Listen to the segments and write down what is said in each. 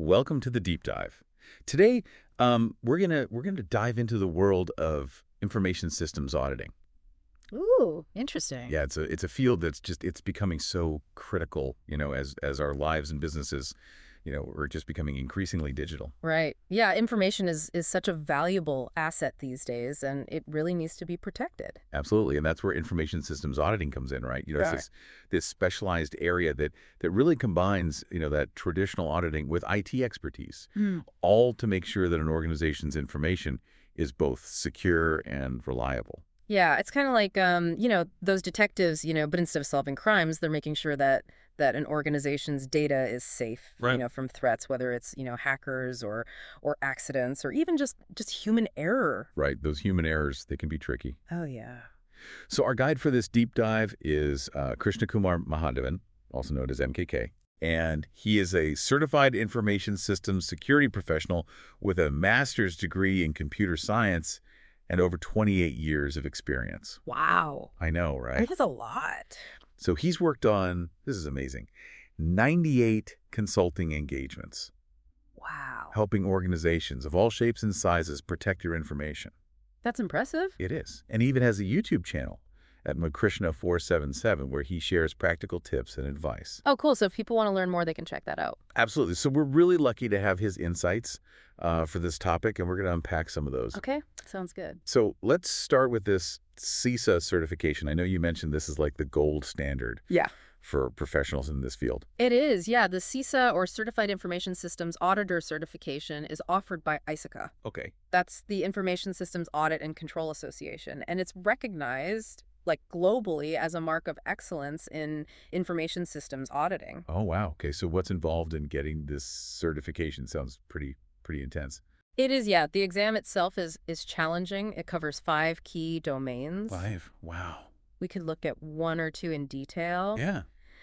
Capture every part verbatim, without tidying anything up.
welcome to the deep dive. Today, um, we're gonna we're gonna dive into the world of information systems auditing. Ooh, interesting. Yeah, it's a it's a field that's just it's becoming so critical, you know, as as our lives and businesses, you know, are just becoming increasingly digital. Right. Yeah, information is is such a valuable asset these days, and it really needs to be protected. Absolutely, and that's where information systems auditing comes in, right? You know, it's Right. this this specialized area that that really combines, you know, that traditional auditing with I T expertise, Hmm. all to make sure that an organization's information is both secure and reliable. Yeah, it's kind of like um, you know, those detectives, you know, but instead of solving crimes, they're making sure that that an organization's data is safe, you Right. know, from threats, whether it's, you know, hackers or or accidents or even just just human error. Right, those human errors, they can be tricky. Oh, yeah. So our guide for this deep dive is uh, Krishna Kumar Mahadevan, also known as M K K. And he is a certified information systems security professional with a master's degree in computer science and over twenty-eight years of experience. Wow. I know, right? That is a lot. So he's worked on, this is amazing, ninety-eight consulting engagements, Wow. helping organizations of all shapes and sizes protect your information. That's impressive. It is. And he even has a YouTube channel at Makrishna four seven seven where he shares practical tips and advice. Oh, cool. So if people want to learn more, they can check that out. Absolutely. So we're really lucky to have his insights uh, for this topic, and we're going to unpack some of those. Okay. Sounds good. So let's start with this CISA certification. I know you mentioned this is like the gold standard Yeah. for professionals in this field. It is, yeah. The CISA, or Certified Information Systems Auditor certification, is offered by I S A C A. Okay. That's the Information Systems Audit and Control Association, and it's recognized, like, globally as a mark of excellence in information systems auditing. Oh, wow. Okay. So what's involved in getting this certification? Sounds pretty, pretty intense. It is, yeah. The exam itself is is challenging. It covers five key domains. Five. Wow. We could look at one or two in detail. Yeah.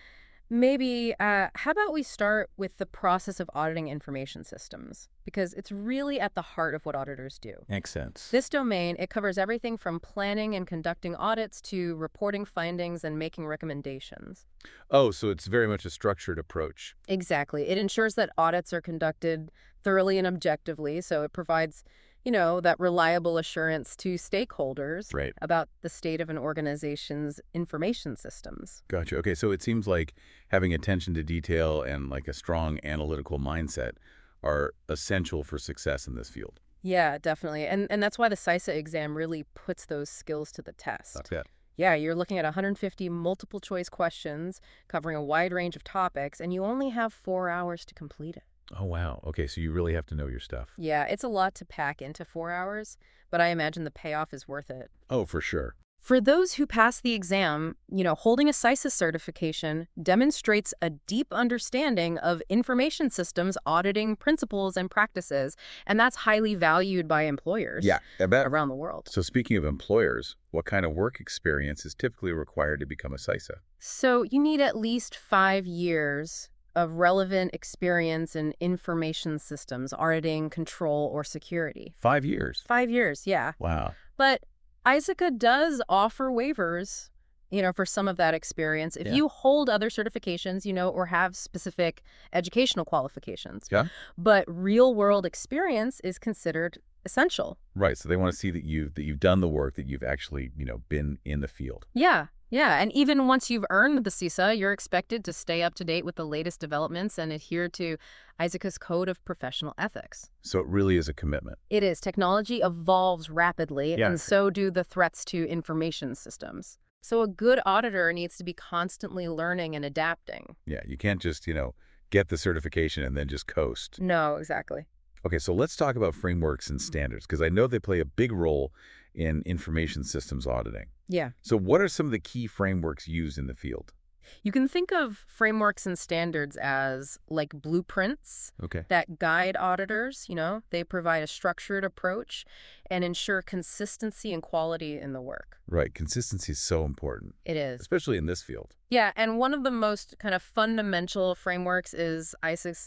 Maybe, uh, how about we start with the process of auditing information systems? Because it's really at the heart of what auditors do. Makes sense. This domain, it covers everything from planning and conducting audits to reporting findings and making recommendations. Oh, so it's very much a structured approach. Exactly. It ensures that audits are conducted thoroughly and objectively, so it provides, you know, that reliable assurance to stakeholders Right. about the state of an organization's information systems. Gotcha. Okay, so it seems like having attention to detail and like a strong analytical mindset are essential for success in this field. Yeah, definitely. And and that's why the CISA exam really puts those skills to the test. That's it. Yeah, you're looking at one hundred fifty multiple choice questions covering a wide range of topics, and you only have four hours to complete it. Oh, wow. Okay, so you really have to know your stuff. Yeah, it's a lot to pack into four hours, but I imagine the payoff is worth it. Oh, for sure. For those who pass the exam, you know, holding a CISA certification demonstrates a deep understanding of information systems auditing principles and practices, and that's highly valued by employers Yeah, I bet. around the world. So speaking of employers, what kind of work experience is typically required to become a CISA? So you need at least five years of relevant experience in information systems, auditing, control, or security. Five years. Five years, yeah. Wow. But I S A C A does offer waivers, you know, for some of that experience. If Yeah. you hold other certifications, you know, or have specific educational qualifications. Yeah. But real-world experience is considered essential. Right. So they want to see that you've that you've done the work, that you've actually, you know, been in the field. Yeah, yeah. And even once you've earned the CISA, you're expected to stay up to date with the latest developments and adhere to I S A C A's Code of Professional Ethics. So it really is a commitment. It is. Technology evolves rapidly, Yeah. and so do the threats to information systems. So a good auditor needs to be constantly learning and adapting. Yeah, you can't just, you know, get the certification and then just coast. No, exactly. Okay, so let's talk about frameworks and standards, because I know they play a big role in information systems auditing. Yeah. So what are some of the key frameworks used in the field? You can think of frameworks and standards as like blueprints Okay. that guide auditors. You know, they provide a structured approach and ensure consistency and quality in the work. Right, consistency is so important, It is. especially in this field. Yeah, and one of the most kind of fundamental frameworks is I S A C's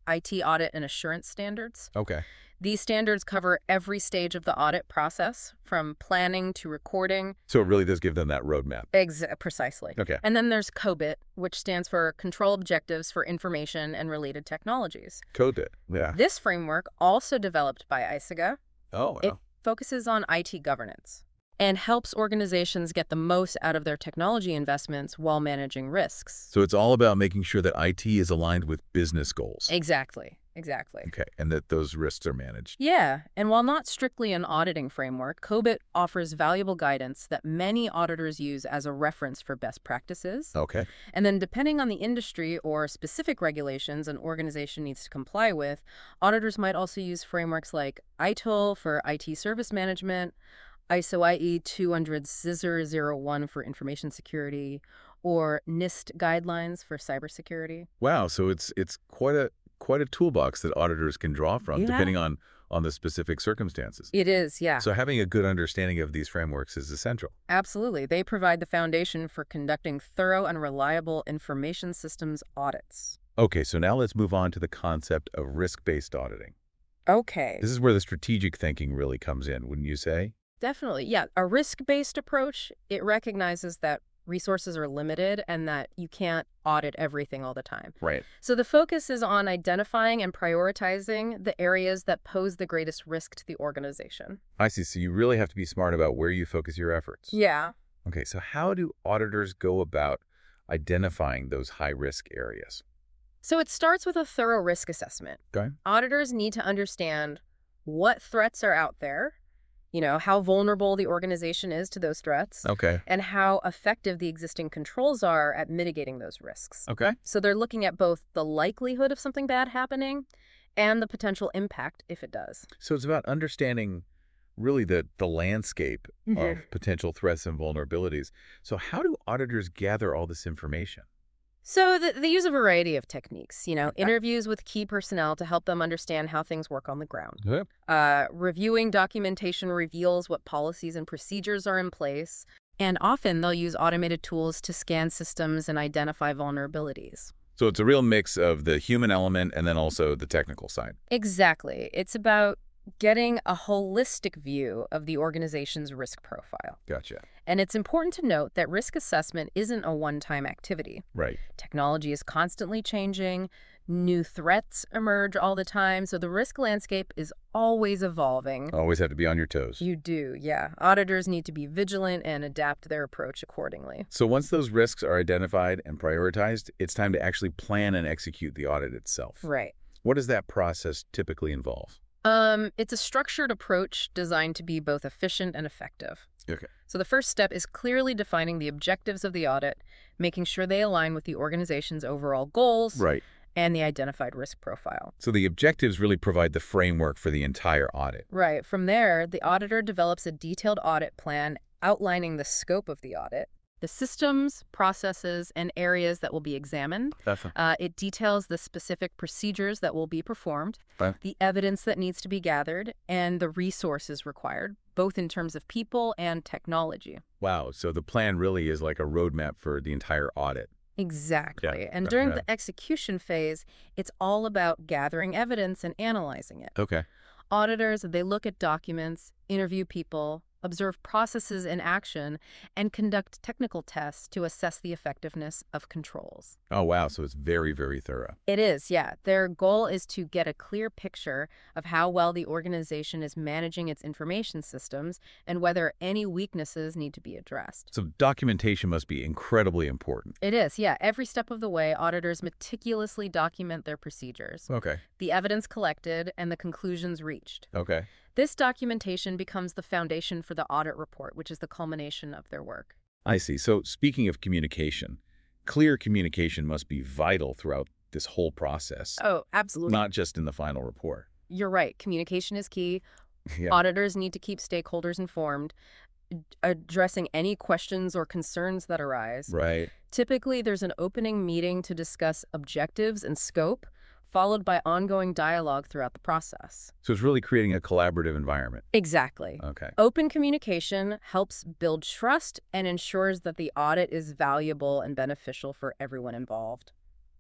I T audit and assurance standards. Okay. These standards cover every stage of the audit process, from planning to recording. So it really does give them that roadmap. Ex precisely. Okay. And then there's COBIT, which stands for Control Objectives for Information and Related Technologies. Code it. Yeah. This framework, also developed by ISAGA, Oh, it wow. focuses on I T governance and helps organizations get the most out of their technology investments while managing risks. So it's all about making sure that I T is aligned with business goals. Exactly. Exactly. Okay. And that those risks are managed. Yeah, and while not strictly an auditing framework, COBIT offers valuable guidance that many auditors use as a reference for best practices. Okay. And then depending on the industry or specific regulations an organization needs to comply with, auditors might also use frameworks like I T I L for I T service management, I S O I E two hundred C I S R zero one for information security, or NIST guidelines for cybersecurity. Wow. So it's it's quite a quite a toolbox that auditors can draw from, Yeah. depending on on the specific circumstances. It is, yeah. So having a good understanding of these frameworks is essential. Absolutely. They provide the foundation for conducting thorough and reliable information systems audits. Okay, so now let's move on to the concept of risk-based auditing. Okay. This is where the strategic thinking really comes in, wouldn't you say? Definitely. Yeah. A risk-based approach, it recognizes that resources are limited and that you can't audit everything all the time. Right. So the focus is on identifying and prioritizing the areas that pose the greatest risk to the organization. I see. So you really have to be smart about where you focus your efforts. Yeah. Okay, so how do auditors go about identifying those high-risk areas? So it starts with a thorough risk assessment. Okay. Auditors need to understand what threats are out there, you know, how vulnerable the organization is to those threats, Okay. and how effective the existing controls are at mitigating those risks. Okay. So they're looking at both the likelihood of something bad happening and the potential impact if it does. So it's about understanding really the, the landscape Mhm. of potential threats and vulnerabilities. So how do auditors gather all this information? So th they use a variety of techniques, you know, Okay. interviews with key personnel to help them understand how things work on the ground. Yeah. Uh, reviewing documentation reveals what policies and procedures are in place. And often they'll use automated tools to scan systems and identify vulnerabilities. So it's a real mix of the human element and then also the technical side. Exactly. It's about getting a holistic view of the organization's risk profile. Gotcha. And it's important to note that risk assessment isn't a one-time activity. Right. Technology is constantly changing, new threats emerge all the time, so the risk landscape is always evolving. Always have to be on your toes. You do, yeah. Auditors need to be vigilant and adapt their approach accordingly. So once those risks are identified and prioritized, it's time to actually plan and execute the audit itself. Right. What does that process typically involve? Um, it's a structured approach designed to be both efficient and effective. Okay. So the first step is clearly defining the objectives of the audit, making sure they align with the organization's overall goals Right. and the identified risk profile. So the objectives really provide the framework for the entire audit. Right. From there, the auditor develops a detailed audit plan outlining the scope of the audit, the systems, processes, and areas that will be examined. Definitely. Uh, it details the specific procedures that will be performed, Right. the evidence that needs to be gathered, and the resources required, both in terms of people and technology. Wow. So the plan really is like a roadmap for the entire audit. Exactly. Yeah, and yeah, during yeah. the execution phase, it's all about gathering evidence and analyzing it. Okay. Auditors, they look at documents, interview people, observe processes in action, and conduct technical tests to assess the effectiveness of controls. Oh, wow. So it's very, very thorough. It is, yeah. Their goal is to get a clear picture of how well the organization is managing its information systems and whether any weaknesses need to be addressed. So documentation must be incredibly important. It is, yeah. Every step of the way, auditors meticulously document their procedures, Okay. the evidence collected, and the conclusions reached. Okay. This documentation becomes the foundation for the audit report, which is the culmination of their work. I see. So speaking of communication, clear communication must be vital throughout this whole process, Oh, absolutely. not just in the final report. You're right. Communication is key. Yeah. Auditors need to keep stakeholders informed, addressing any questions or concerns that arise. Right. Typically, there's an opening meeting to discuss objectives and scope, followed by ongoing dialogue throughout the process. So it's really creating a collaborative environment. Exactly. Okay. Open communication helps build trust and ensures that the audit is valuable and beneficial for everyone involved.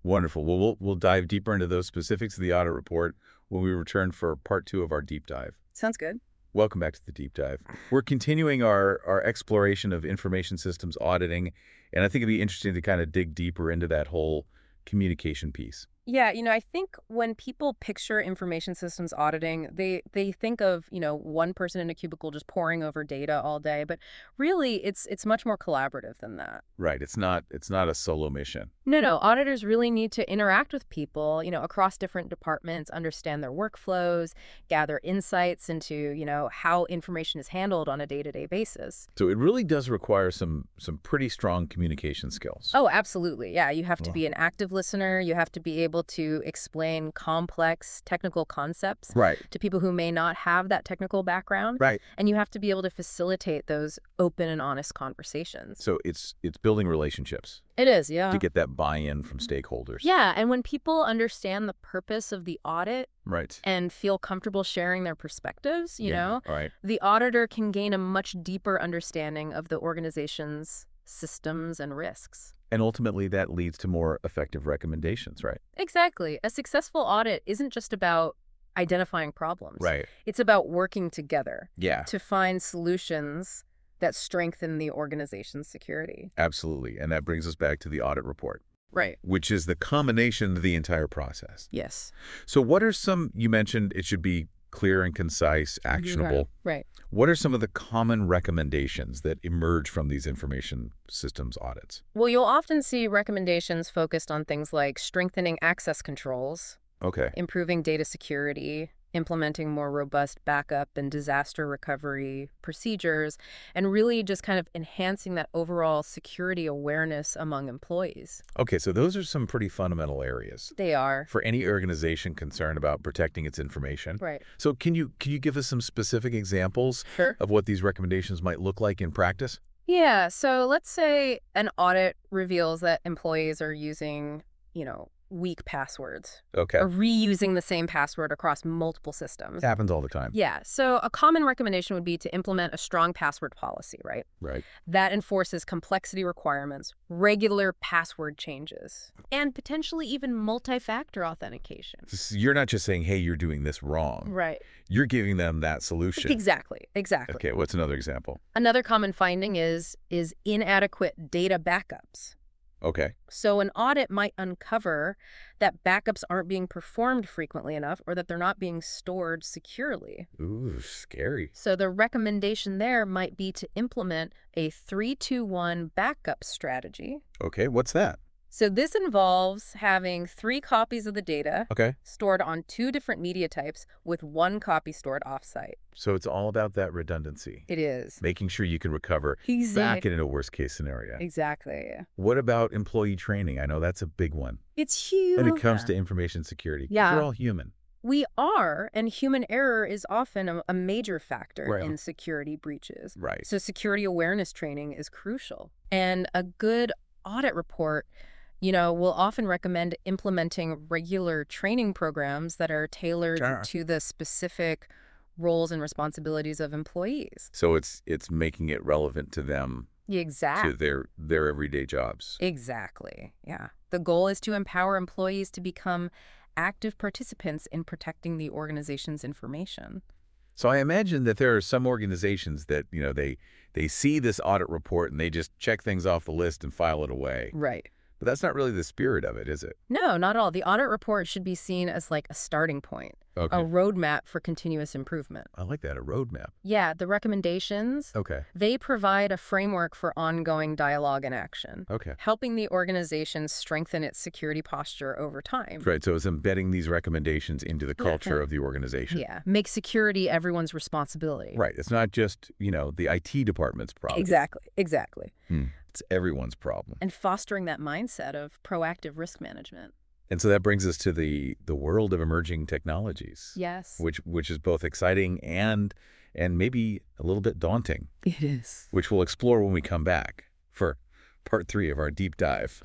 Wonderful. Well, we'll we'll dive deeper into those specifics of the audit report when we return for part two of our deep dive. Sounds good. Welcome back to the deep dive. We're continuing our, our exploration of information systems auditing, and I think it'd be interesting to kind of dig deeper into that whole communication piece. Yeah, you know, I think when people picture information systems auditing, they they think of, you know, one person in a cubicle just poring over data all day, but really it's it's much more collaborative than that. Right. It's not it's not a solo mission. No, no, auditors really need to interact with people, you know, across different departments, understand their workflows, gather insights into, you know, how information is handled on a day-to-day basis. So it really does require some some pretty strong communication skills. Oh, absolutely. Yeah, you have to Well. be an active listener. You have to be able to explain complex technical concepts Right. to people who may not have that technical background. Right. And you have to be able to facilitate those open and honest conversations. So it's it's building relationships It is, yeah. to get that buy-in from stakeholders. Yeah, and when people understand the purpose of the audit Right. and feel comfortable sharing their perspectives, you Yeah. know, All right. the auditor can gain a much deeper understanding of the organization's systems and risks. And ultimately that leads to more effective recommendations, right? Exactly. A successful audit isn't just about identifying problems. Right. It's about working together Yeah. to find solutions that strengthen the organization's security. Absolutely. And that brings us back to the audit report, Right. which is the culmination of the entire process. Yes. So what are some, you mentioned it should be clear and concise, actionable. Right. What are some of the common recommendations that emerge from these information systems audits? Well, you'll often see recommendations focused on things like strengthening access controls, Okay. improving data security, implementing more robust backup and disaster recovery procedures, and really just kind of enhancing that overall security awareness among employees. Okay, so those are some pretty fundamental areas They are. for any organization concerned about protecting its information. Right. So can you can you give us some specific examples Sure. of what these recommendations might look like in practice? Yeah, so let's say an audit reveals that employees are using, you know, weak passwords Okay. or reusing the same password across multiple systems. It happens all the time. Yeah, so a common recommendation would be to implement a strong password policy, right? Right. That enforces complexity requirements, regular password changes, and potentially even multi-factor authentication. S- You're not just saying, hey, you're doing this wrong. Right. You're giving them that solution. Exactly, exactly. Okay, what's another example? Another common finding is is inadequate data backups. Okay. So an audit might uncover that backups aren't being performed frequently enough or that they're not being stored securely. Ooh, scary. So the recommendation there might be to implement a three two one backup strategy. Okay, what's that? So this involves having three copies of the data Okay. stored on two different media types with one copy stored offsite. So it's all about that redundancy, It is. making sure you can recover back Exactly. in a worst case scenario. Exactly. What about employee training? I know that's a big one It's huge. when it comes to information security. 'Cause Yeah. We're all human. We are, and human error is often a, a major factor Right. in security breaches. Right. So security awareness training is crucial. And a good audit report, you know, will often recommend implementing regular training programs that are tailored Sure. to the specific roles and responsibilities of employees. So it's it's making it relevant to them, to Exactly. their their everyday jobs. Exactly. Yeah. The goal is to empower employees to become active participants in protecting the organization's information. So I imagine that there are some organizations that, you know, they they see this audit report and they just check things off the list and file it away. Right. But that's not really the spirit of it, is it? No, not at all. The audit report should be seen as like a starting point, Okay. a roadmap for continuous improvement. I like that, a roadmap. Yeah, the recommendations, Okay. they provide a framework for ongoing dialogue and action, Okay. helping the organization strengthen its security posture over time. Right, so it's embedding these recommendations into the culture of the organization. Yeah, make security everyone's responsibility. Right, it's not just, you know, the I T department's problem. Exactly, exactly. Hmm. It's everyone's problem. And fostering that mindset of proactive risk management. And so that brings us to the the world of emerging technologies. Yes. Which which is both exciting and and maybe a little bit daunting, It is. which we'll explore when we come back for part three of our deep dive.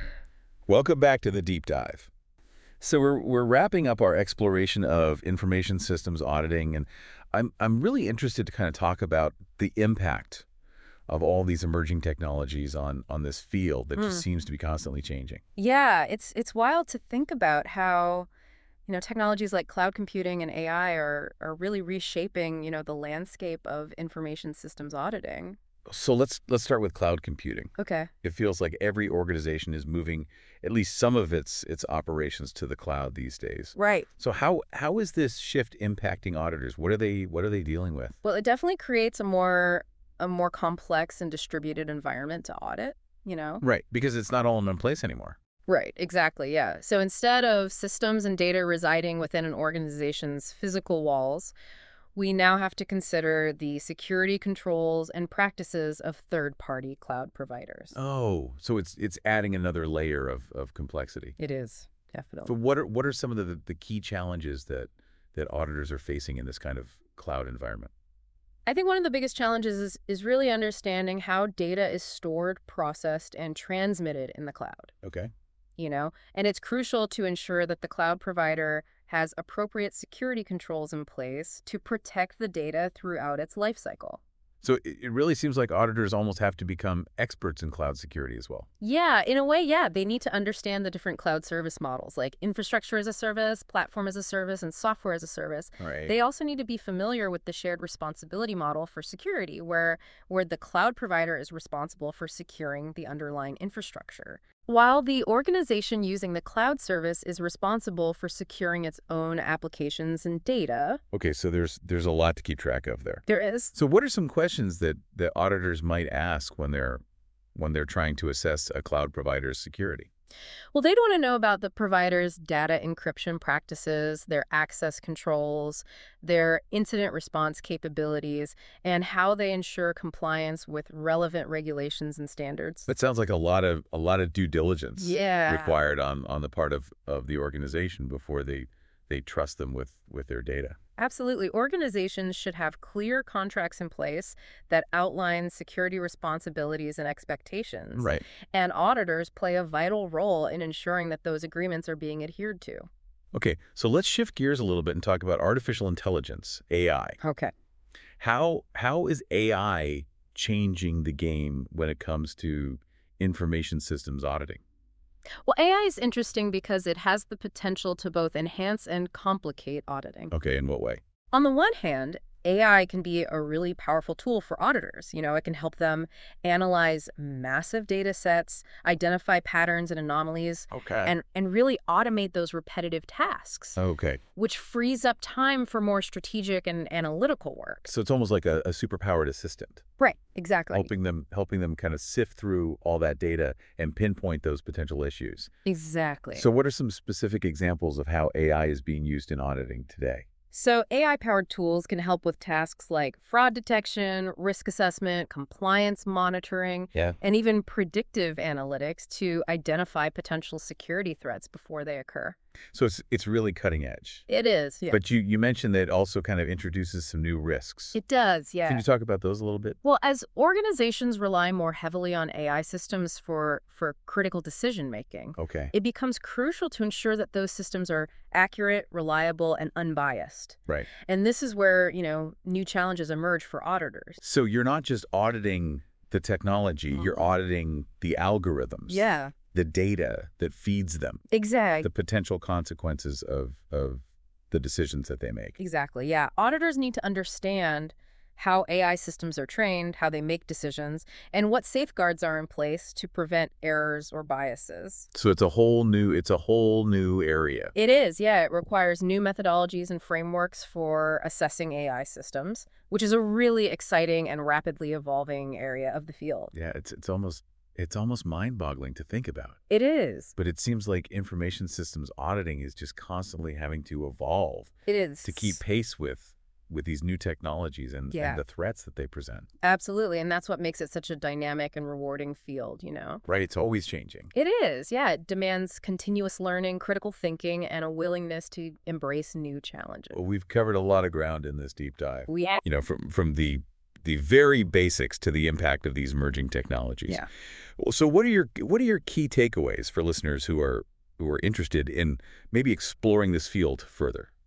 Welcome back to the deep dive. So we're we're wrapping up our exploration of information systems auditing, and I'm I'm really interested to kind of talk about the impact of all these emerging technologies on on this field that Mm. just seems to be constantly changing. Yeah, it's it's wild to think about how, you know, technologies like cloud computing and A I are are really reshaping, you know, the landscape of information systems auditing. So let's let's start with cloud computing. Okay. It feels like every organization is moving at least some of its its operations to the cloud these days. Right. So how how is this shift impacting auditors? What are they what are they dealing with? Well, it definitely creates a more a more complex and distributed environment to audit, you know? Right, because it's not all in one place anymore. Right, exactly, yeah. So instead of systems and data residing within an organization's physical walls, we now have to consider the security controls and practices of third-party cloud providers. Oh, so it's it's adding another layer of of complexity. It is, So definitely. what are what are some of the the key challenges that that auditors are facing in this kind of cloud environment? I think one of the biggest challenges is, is really understanding how data is stored, processed, and transmitted in the cloud, Okay. you know? And it's crucial to ensure that the cloud provider has appropriate security controls in place to protect the data throughout its lifecycle. So it it really seems like auditors almost have to become experts in cloud security as well. Yeah, in a way, yeah. They need to understand the different cloud service models, like infrastructure as a service, platform as a service, and software as a service. All right. They also need to be familiar with the shared responsibility model for security, where, where the cloud provider is responsible for securing the underlying infrastructure, while the organization using the cloud service is responsible for securing its own applications and data. Okay, so there's there's a lot to keep track of there. There is. So what are some questions that that auditors might ask when they're when they're trying to assess a cloud provider's security? Well, they'd want to know about the provider's data encryption practices, their access controls, their incident response capabilities, and how they ensure compliance with relevant regulations and standards. That sounds like a lot of a lot of due diligence Yeah. required on on the part of of the organization before they they trust them with with their data. Absolutely. Organizations should have clear contracts in place that outline security responsibilities and expectations. Right. And auditors play a vital role in ensuring that those agreements are being adhered to. Okay, so let's shift gears a little bit and talk about artificial intelligence, A I. Okay. How how is A I changing the game when it comes to information systems auditing? Well, A I is interesting because it has the potential to both enhance and complicate auditing. Okay, in what way? On the one hand, A I can be a really powerful tool for auditors. You know, it can help them analyze massive data sets, identify patterns and anomalies, Okay. and, and really automate those repetitive tasks, Okay. which frees up time for more strategic and analytical work. So it's almost like a, a superpowered assistant, Right, exactly. helping them helping them kind of sift through all that data and pinpoint those potential issues. Exactly. So what are some specific examples of how A I is being used in auditing today? So A I-powered tools can help with tasks like fraud detection, risk assessment, compliance monitoring, Yeah. and even predictive analytics to identify potential security threats before they occur. So it's it's really cutting edge. It is, yeah. But you, you mentioned that it also kind of introduces some new risks. It does, yeah. Can you talk about those a little bit? Well, as organizations rely more heavily on A I systems for, for critical decision-making, Okay. it becomes crucial to ensure that those systems are accurate, reliable, and unbiased. Right. And this is where, you know, new challenges emerge for auditors. So you're not just auditing the technology, you're auditing the algorithms, Yeah, the data that feeds them, exactly. the potential consequences of, of the decisions that they make. Exactly, yeah. Auditors need to understand how A I systems are trained, how they make decisions, and what safeguards are in place to prevent errors or biases. So it's a whole new it's a whole new area. It is, yeah. It requires new methodologies and frameworks for assessing A I systems, which is a really exciting and rapidly evolving area of the field. Yeah, it's it's almost it's almost mind-boggling to think about. It is. But it seems like information systems auditing is just constantly having to evolve It is. to keep pace with with these new technologies and, Yeah. and the threats that they present. Absolutely, and that's what makes it such a dynamic and rewarding field, you know? Right, it's always changing. It is, yeah. It demands continuous learning, critical thinking, and a willingness to embrace new challenges. Well, we've covered a lot of ground in this deep dive. We have. You know, from from the the very basics to the impact of these emerging technologies. Yeah. Well, so what are your what are your key takeaways for listeners who are who are interested in maybe exploring this field further?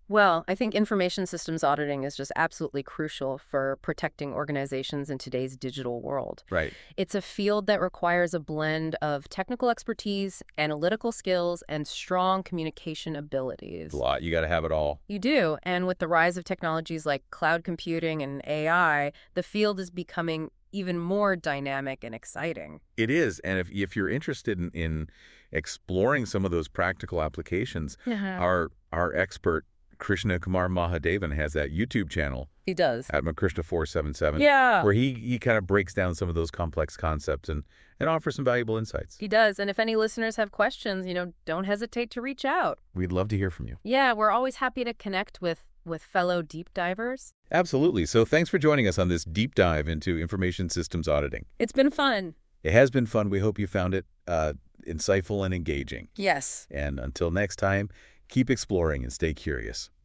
Well, I think information systems auditing is just absolutely crucial for protecting organizations in today's digital world. Right. It's a field that requires a blend of technical expertise, analytical skills, and strong communication abilities. A lot. You got to have it all. You do, and with the rise of technologies like cloud computing and A I, the field is becoming even more dynamic and exciting. It is. And if, if you're interested in, in exploring some of those practical applications, Yeah. our our expert, Krishna Kumar Mahadevan, has that YouTube channel He does. at Makrishna four seven seven, Yeah. where he, he kind of breaks down some of those complex concepts and, and offers some valuable insights. He does. And if any listeners have questions, you know, don't hesitate to reach out. We'd love to hear from you. Yeah, we're always happy to connect with, with fellow deep divers. Absolutely. So thanks for joining us on this deep dive into information systems auditing. It's been fun. It has been fun. We hope you found it uh, insightful and engaging. Yes. And until next time, keep exploring and stay curious.